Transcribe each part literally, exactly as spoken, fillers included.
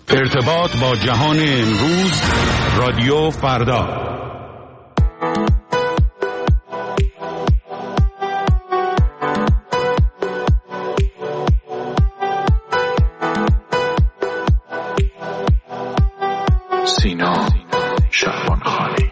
ارتباط با جهان امروز، رادیو فردا. سینا شعبانخانی.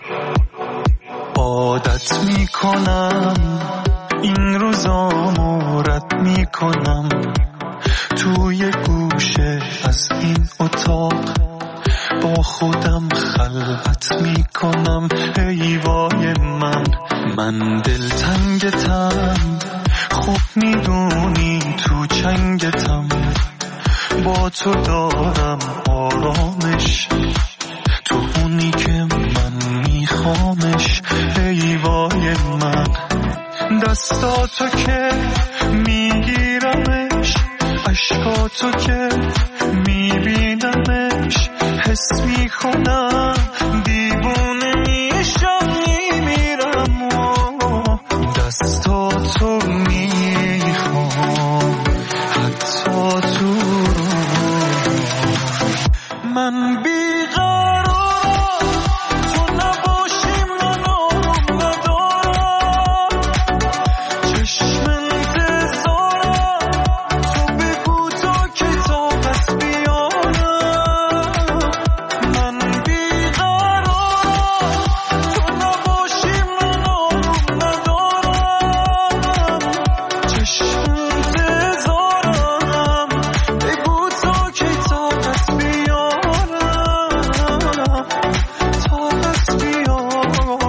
عادت میکنم این روزامو رد میکنم، توی گوشه از این اتاق با خودم خلوت میکنم. ای وای من من دلتنگتم، خوب میدونی تو چنگتم، با تو دارم آرامش، تو اونی که من میخوامش. ای وای من دستاتو که میگیرمش، عشقاتو که میبینمش، حس میکنم دیوونه میشم میمیرم و دستاتو میخوام حتی تو من بیقرارم، تو نباشی من آروم ندارم، چشم انتظارم، تو بگو تا که طاقت بیارم. من بیقرارم، تو نباشی من آروم ندارم، چشم انتظارم، بگو تا که طاقت بیارم، طاقت بیارم.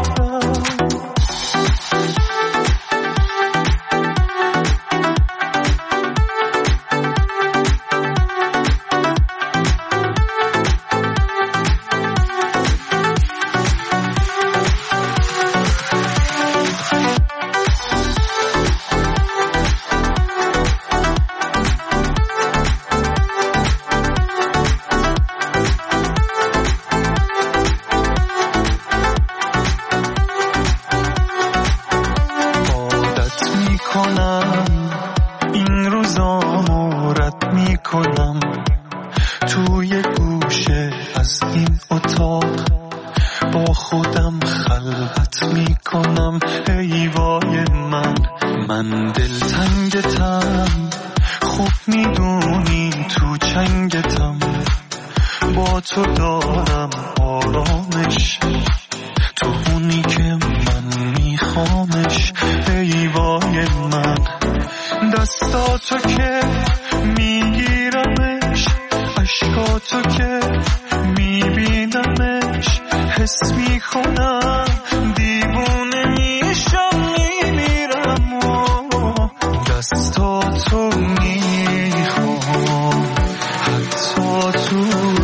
عادت میکنم این روزامو رد میکنم، توی گوشه از این اتاق با خودم خلوت میکنم. ای وای من من دلتنگتم، خوب میدونی تو چنگتم، با تو دارم آرامش، تو اونی که من میخوامش. ای وای من دستاتو که میگیرمش، عشقاتو که میبینمش، حس میکنم دیوونه میشم میمیرم و دستاتو میخوام حتی تو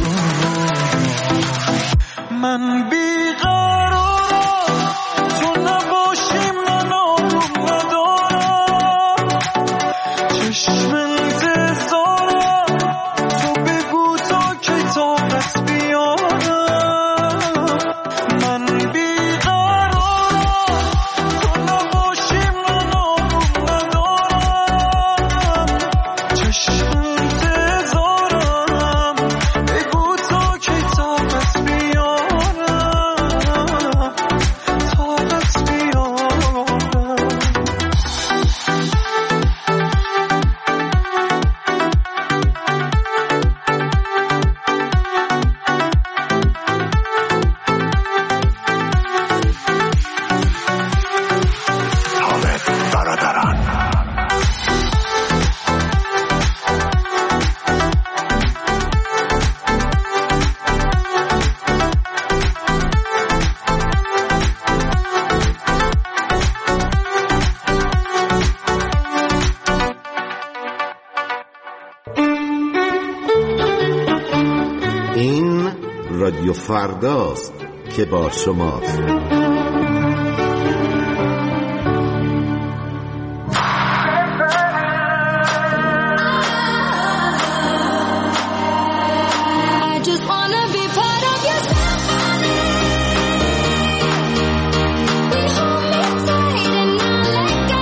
من بیقرارم، تو نباشی من آروم ندارم، چشم انتظارم، تو بگو تا که طاقت بیارم. من بیقرارم، تو نباشی من آروم ندارم، چشم انتظارم، بگو تا که طاقت بیارم، طاقت بیارم. حامد برادران. این رادیو فرداست که با شماست. I just wanna be part of your symphony. We hold me tight and not let go.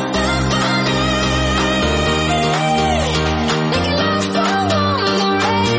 Symphony, make it last so long.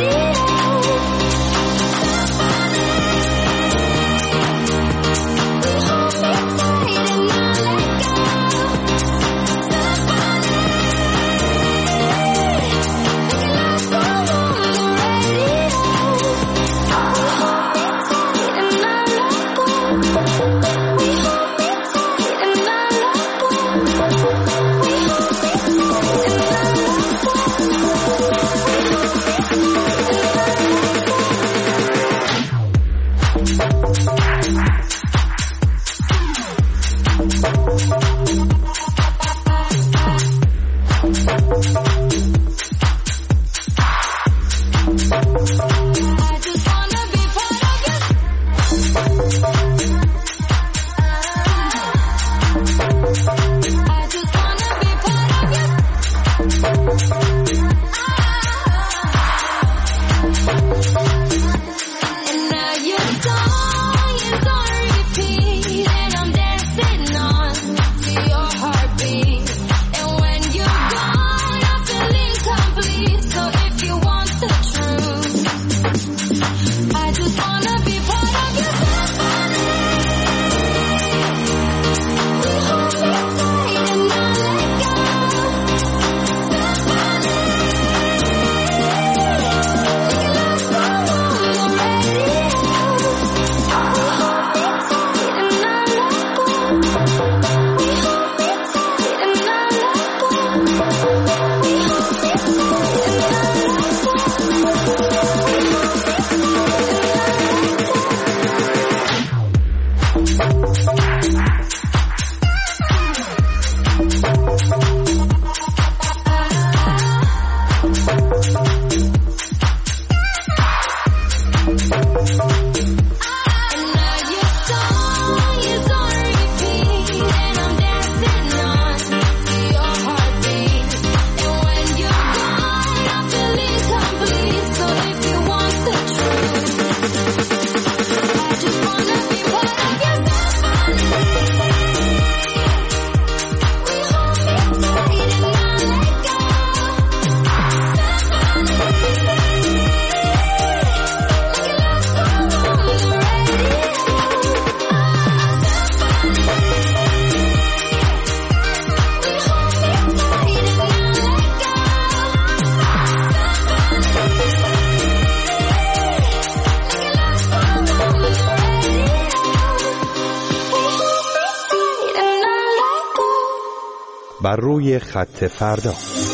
بر روی خط فردا.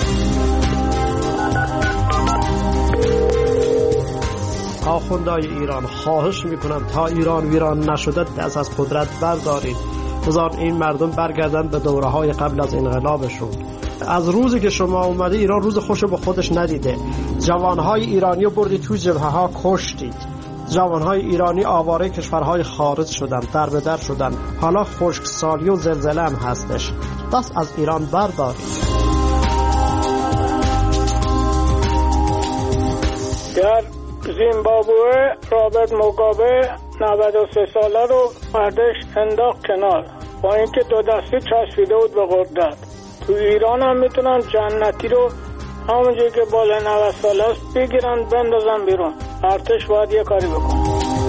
آخوندهای ایران، خواهش میکنم تا ایران ویران نشده دست از قدرت بردارید. بذار این مردم برگردن به دوره‌های قبل از انقلابشون. از روزی که شما اومده ایران روز خوشو به خودش ندیده. جوانهای ایرانی رو بردید تو جبهه‌ها کشتید. جوانهای ایرانی آواره کشورهای خارج شدن، در به در شدن. حالا خشکسالی و زلزله هم هستش. دست از ایران بردارید. در زیمبابوه رابرت موگابه نود و سه ساله رو مردش انداخت کنار، با اینکه دو دستی چسبیده بود به قدرت. تو ایران هم میتونن جنتی رو همونجوری که بالا نود ساله است بگیرن بندازن بیرون. ارتش باید یه کاری بکنه.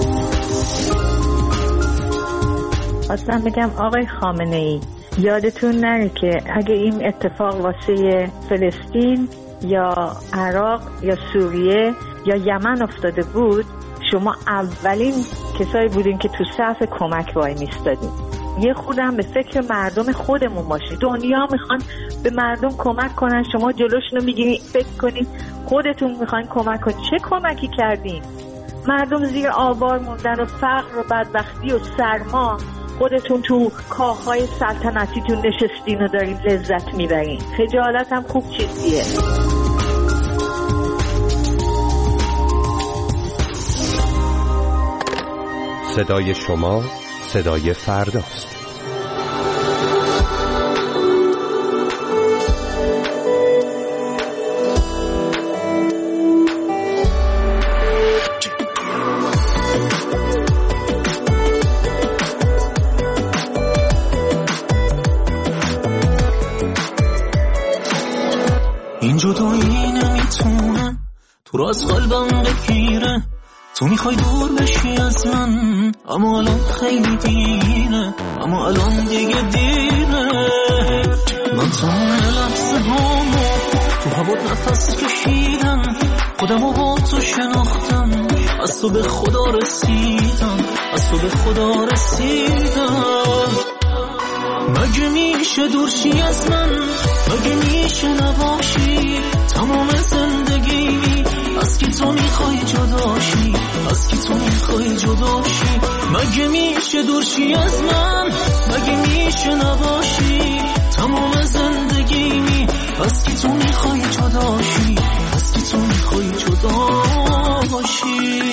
اصلا بگم آقای خامنه ای، یادتون نره که اگه این اتفاق واسه فلسطین یا عراق یا سوریه یا یمن افتاده بود، شما اولین کسایی بودین که تو صف کمک وای میستادین. یه خودم به فکر مردم خودمون باشید. دنیا میخوان به مردم کمک کنن، شما جلوشونو میگیرین. فکر کنین خودتون میخواین کمک کنین. چه کمکی کردین؟ مردم زیر آوار موندن و فقر و بدبختی و سرما، خودتون تو کاخهای سلطنتیتون نشستین و دارین لذت میبرین. خجالت هم خوب چیزیه. صدای شما صدای فرداست. این جدایی نمیتونه تو را از قلبم بگیره. تو میخوای دور بشی از من، اما الان خیلی دیره، اما الان دیگه دیره. من تمام لحظه هامو تو هوات نفس کشیدم، خودم و با تو شناختم، از تو به خدا رسیدم، از تو به خدا رسیدم. مگه میشه دورشی از من، مگه میشه نباشی تمام زندگی، از کی تو میخوای جداشی، از کی تو میخوای جداشی. مگه میشه دورشی از من، مگه میشه نباشی تمام زندگی، از کی تو میخوای جداشی، از کی تو میخوای جداشی.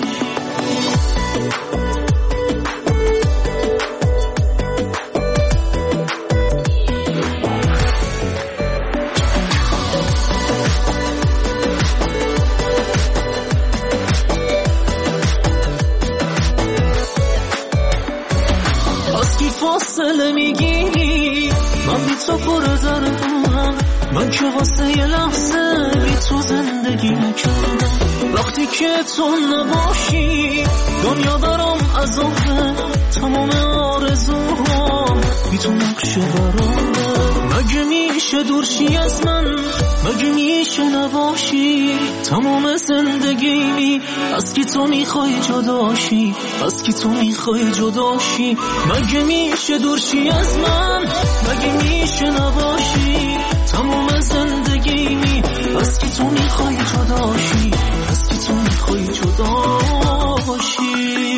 فاصله میگیری، من بی تو پر زردم، من که واسه یه لحظه بی تو زندگی نکردم. وقتی که تو نباشی دنیا برام عذابه، تمام آرزوهام بی تو نقشه برامه. مگه میشه دورشی از من، مگه میشه نباشی تمام زندگی، از کی تو میخوای جداشی، از کی تو میخوای جداشی. مگه میشه دورشی از من، مگه میشه نباشی تمام زندگی، از کی تو میخوای جداشی، از کی تو میخوای جداشی.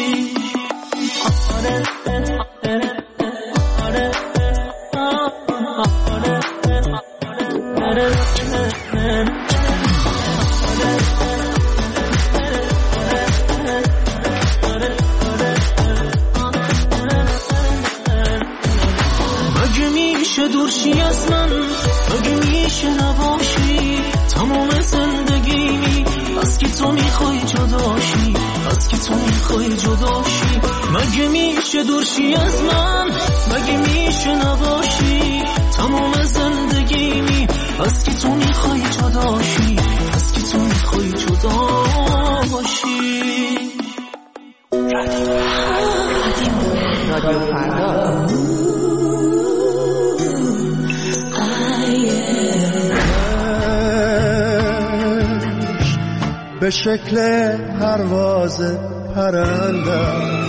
مگه میشه دورشی از من، مگه میشه نباشی تمام زندگی، از کی تو میخوای جداشی، از کی تو میخوای جداشی. مگه میشه دورشی از من، مگه میشه نباشی تمام زندگی، از کی تو میخوای جداشی، از کی تو میخوای جداشی. رادیو فردا به شکل پرواز پرنده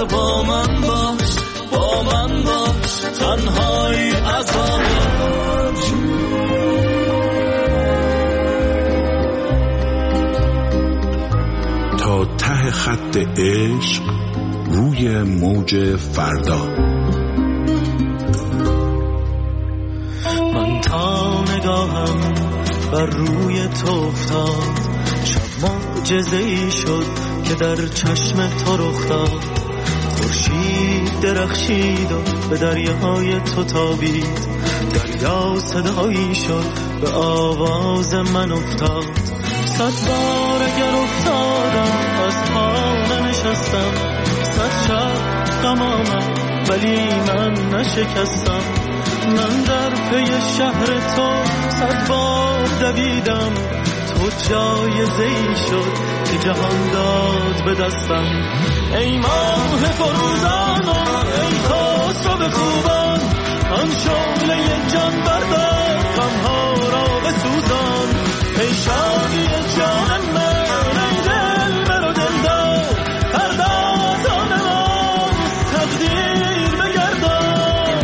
با من باش، با من باش، تنهایی عذابم. تا ته خط عشق روی موج فردا. من تا نگاهم بر روی تو افتاد، شب معجزه‌ای شد که در چشم تو رخ داد. خورشید درخشید و به دریای تو تابید، دریا صدایی شد به آواز من افتاد. صد بار اگر افتادم از پا ننشستم، صد شب غم آمد ولی من نشکستم. من در پی شهر تو صد بار دویدم، تو جایزه‌ای شد که جهان داد به دستم. ای ماه فروزان و ای خسرو خوبان، آن شعله جان بردار غم‌ها را بسوزان. ای شادی جان من، ای دل من و دلدار، پردازان ما تقدیر بگردان.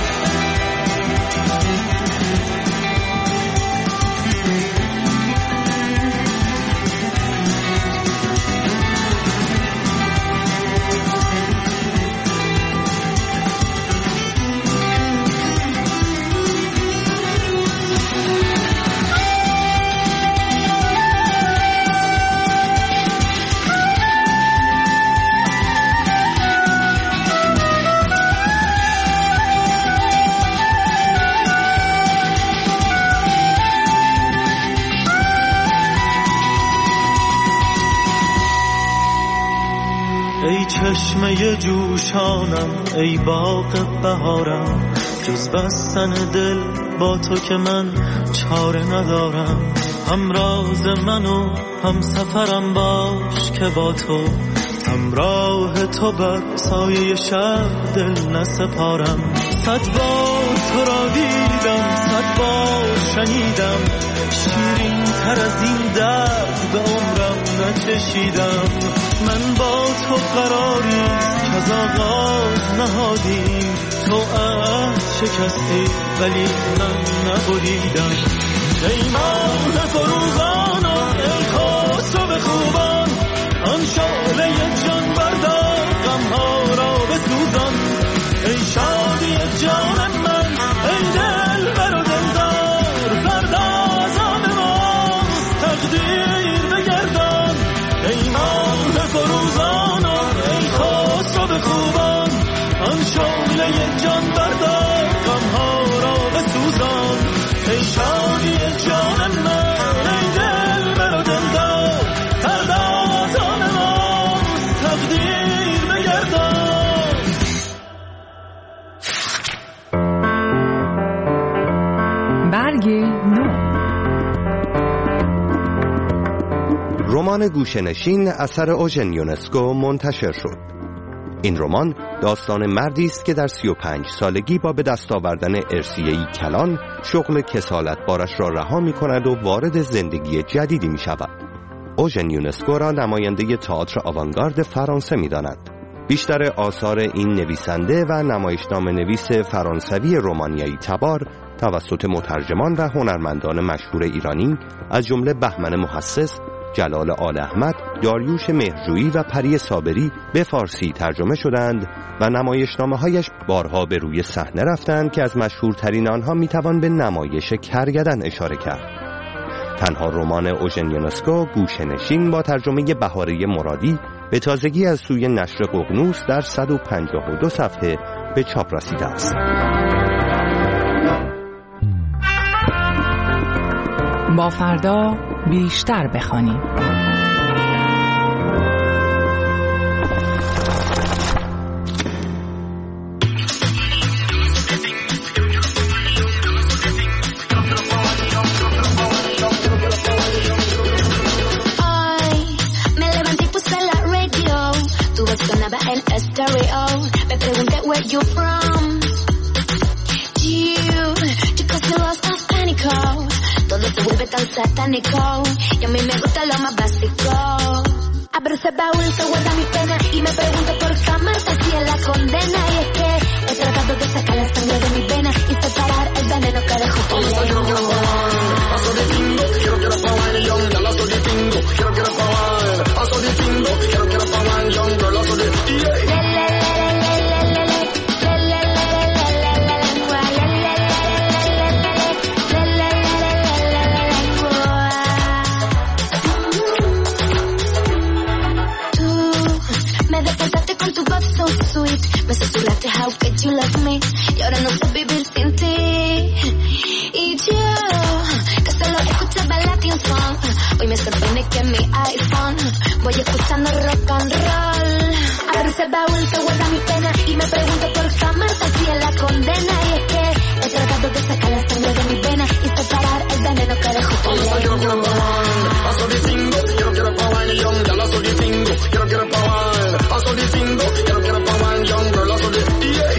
چشمه جوشانم ای باغ بهارم، جز بستن دل با تو که من چاره ندارم. همراز من و هم سفرم باش که با تو، همراه تو بر سایه شب دل نسپارم. صد بار تو را دیدم، صد بار شنیدم، شیرین تر از این درد به عمرم نچشیدم. من با تو قراری که از آغاز نهادیم، تو عهد شکستی ولی من نبریدم. ای ماه فروزان و ای خسرو خوبان، آن شعله جان بردار غم‌ها را بسوزان. ای شادی جان من، ای دل بر و دلدار، پردازان ما تقدیر بگردان. ای ماه فروزان و ای خسرو خوبان، آن شعله جان بردار غم‌ها را بسوزان. ای شادی جان من، ای دل بر و دلدار، پردازان ما تقدیر بگردان. برگ نو. رمان گوشه‌نشین اثر اوژن یونسکو منتشر شد. این رمان داستان مردی است که در سی و پنج سالگی با به دست آوردن ارثیه‌ای کلان شغل کسالتبارش را رها می‌کند و وارد زندگی جدیدی می‌شود. اوژن یونسکو را نماینده تئاتر آوانگارد فرانسه می‌داند. بیشتر آثار این نویسنده و نمایشنامه نویس فرانسوی رومانیایی تبار توسط مترجمان و هنرمندان مشهور ایرانی از جمله بهمن محسس، جلال آل احمد، داریوش مهرجویی و پری صابری به فارسی ترجمه شدند و نمایشنامه‌هایش بارها به روی صحنه رفتند که از مشهورترین آنها میتوان به نمایش کرگدن اشاره کرد. تنها رمان اوژن یونسکو گوشه‌نشین با ترجمه بهاره مرادی به تازگی از سوی نشر ققنوس در صد و پنجاه و دو صفحه به چاپ رسیده است. با فردا بیشتر بخوانیم. Me pregunté where you from. You, you cause me lost of pánico. Todo se vuelve tan satánico. Y a mí me gusta lo más básico. Abro ese baúl que guarda mi pena y me pregunto por qué amarte condena. Y es que he tratado de sacar la sangre de mis venas y separar el veneno que dejó tu lengua. Quiero que la pawan young, ya la soy tingo. Quiero que la pawan, paso de tingo. Quiero que la pawan young, girl, la soy sweet, me susurraste how could you love me, y ahora no sé vivir sin ti. Y yo, que solo escuchaba Latin song, hoy me sorprende que en mi iPhone voy escuchando rock and roll. Abro ese baúl que guarda mi pena y me pregunto por qué amarte así es la condena. Y es que he tratado de sacar la sangre de mi vena y separar el veneno que dejó tu lengua. Quiero que la pawan, paso de tingo. Quiero que la pawan young, ya la soy tingo. Quiero que la pawan, paso de tingo. Quiero que la pawan young, girl, la soy yeah.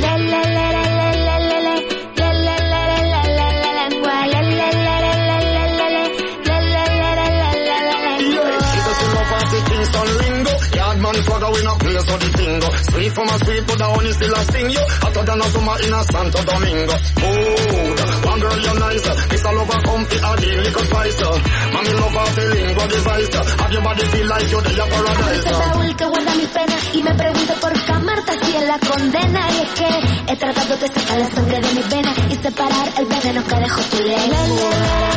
We not play so the thing go. Sweet from a sweet, but the honey still a sting you. Hotter than a summer in a Santo Domingo. Mood, one girl you're nice. This all over comfy, a deal little spice. Mami love a feeling, what device. Have your body feel like you're the paradise. Este baúl que guarda mi pena y me pregunto por qué amarte así es la condena. Y es que he tratado de sacar la sangre de mi vena y separar el veneno que dejó tu lengua.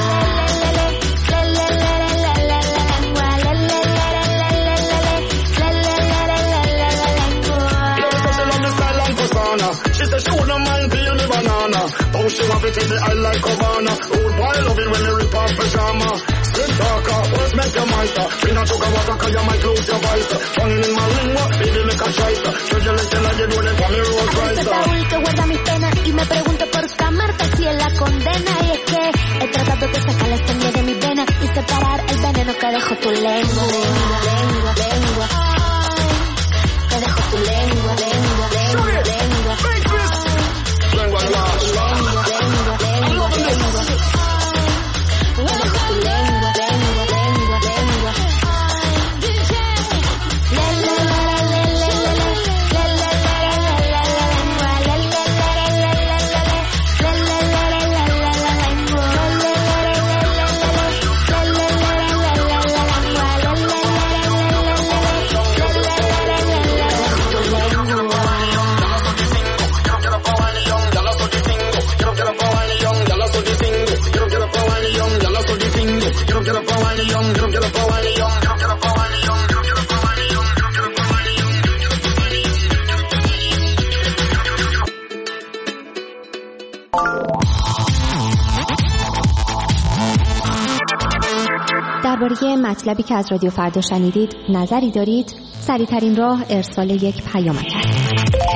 She said she wouldn't mind peeling the banana. Oh, she want to take the eye like Havana. Old boy love it when you rip off pajama. Split talker, what's make your master? Bring a sugar water cause you might lose your voice. Swinging in my lingua, baby make a choice. Should you listen like you do it for me road price. Este baúl que guarda mis penas y me pregunto por qué amarte así es la condena. Y es que he tratado de sacar la sangre de mi vena y separar el veneno que dejó tu lengua. Lengua, lengua, que dejó tu lengua, lengua, lengua, lengua. Lengua, lengua, lengua, lengua, lengua, lengua. Que dejó tu lengua, lengua, lengua, lengua. درباره مطلبی که از رادیو فردا شنیدید نظری دارید؟ سریع‌ترین راه ارسال یک پیامک است.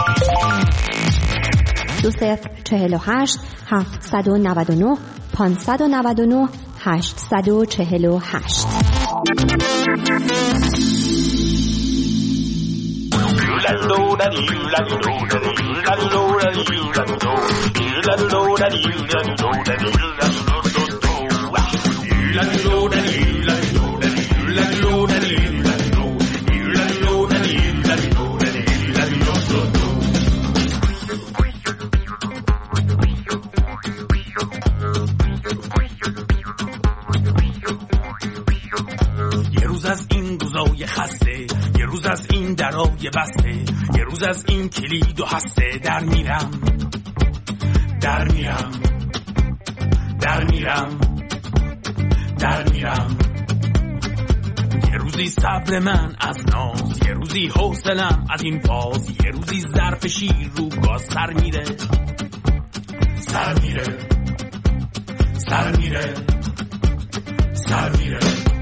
دو صفر چهل و هشت هفتصد و نود و نه پانصد و نود و نه هشتصد و چهل و هشت. یه روز از این روزای خسته، یه روز از این درای بسته، یه روز از این کلید و هسته، در میرم در میرم در میرم در میرم. یه روزی صبر من از ناز، یه روزی حوصله‌ام از این باز، یه روزی ظرف شیر رو گاز سر میره سر میره سر میره سر میره.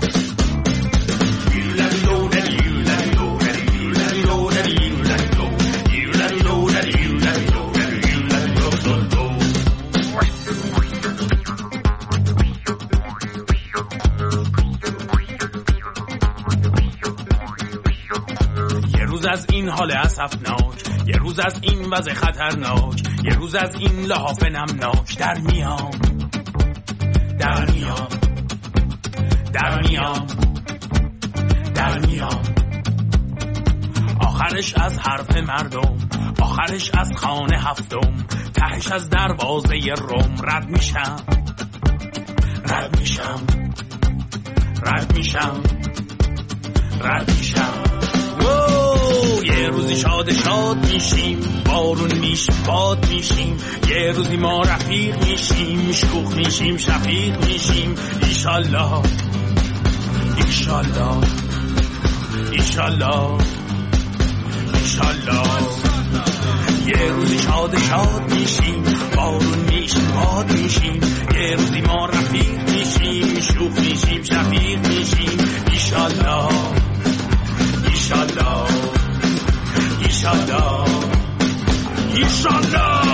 یه روز از این حال اسفناک، یه روز از این وضع خطرناک، یه روز از این لحاف نمناک، در میام در میام در میام در میام. آخرش از حرف مردم، آخرش از خانه هفتم، تهش از دروازه روم. رد میشم رد میشم رد میشم رد میشم. یه روزی شاد شاد میشیم، بارون میشیم باد میشیم، یه روزی ما رفیق میشیم، شوخ میشیم شفیق میشیم. ایشالله ایشالله ایشالله ایشالله. یه روزی شاد شاد میشیم، بارون میشیم باد میشیم، یه روزی ما رفیق میشیم، شوخ میشیم شفیق میشیم. ایشالله ایشالله ایشالله ایشالله.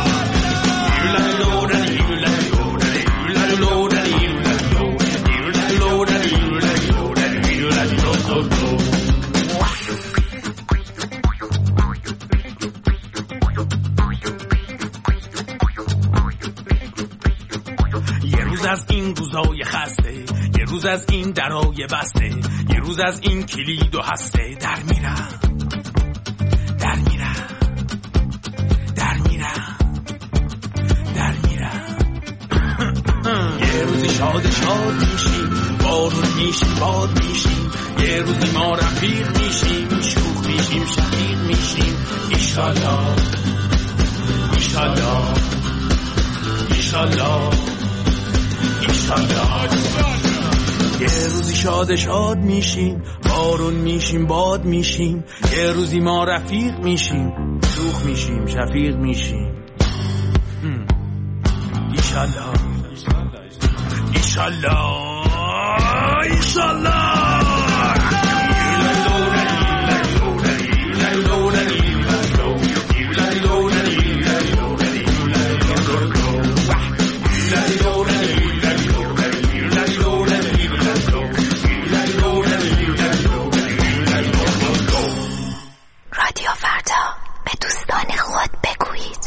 یه روز از این روزای خسته، یه روز از این درای بسته، یه روز از این کلید و هسته. در میرم در میرم در میرم در میرم. یه روزی شاد شاد میشیم، بارون میشیم باد میشیم، یه روزی ما رفیق میشیم، شوخ میشیم شفیق میشیم. ایشالله ایشالله ایشالله ایشالله. یه روزی شاد شاد میشیم، بارون میشیم باد میشیم، یه روزی ما رفیق میشیم، شوخ میشیم شفیق میشیم. ایشالله ایشالله ایشالله. رادیو فردا، به دوستان خود بگویید.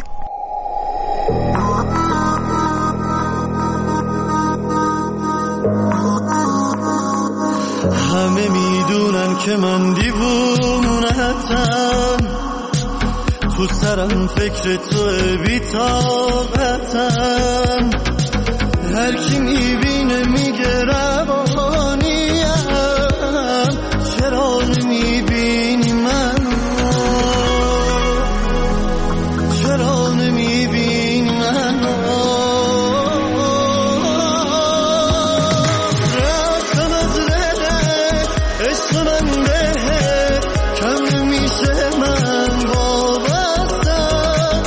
همه میدونن که من دیوونتم، تو سرم فکر تو بی‌طاقتم، هر کی میبینه میگه روانیم، چرا نمیبینی منو، چرا نمیبینی منو. رفتم از رهت عشق من بهت، کم نمیشه من وابستم،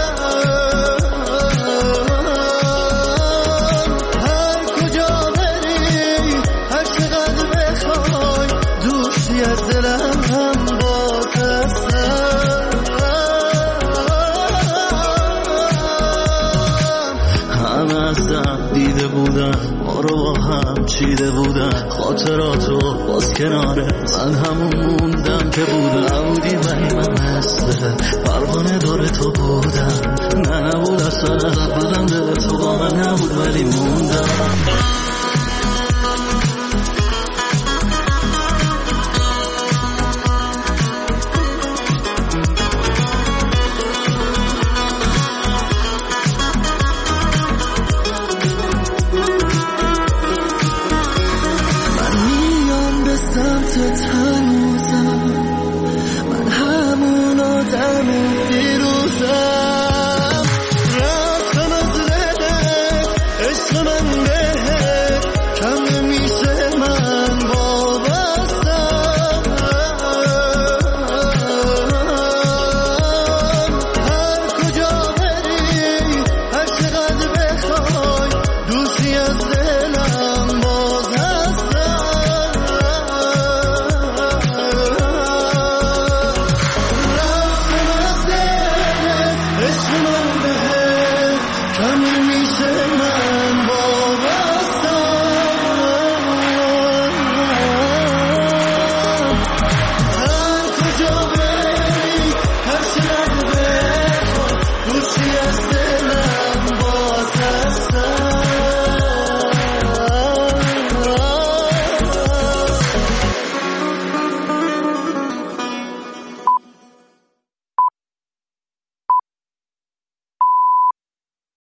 هر کجا بری هر چقدر بخوای، دوستی از دلم هم واپسم. همه ازم دیده بودن، ما رو با هم چیده بودن، خاطراتو باز کناره من همون موندم که بودم. نبودی ولی من مثل پروانه دور تو بودم، نه نبود از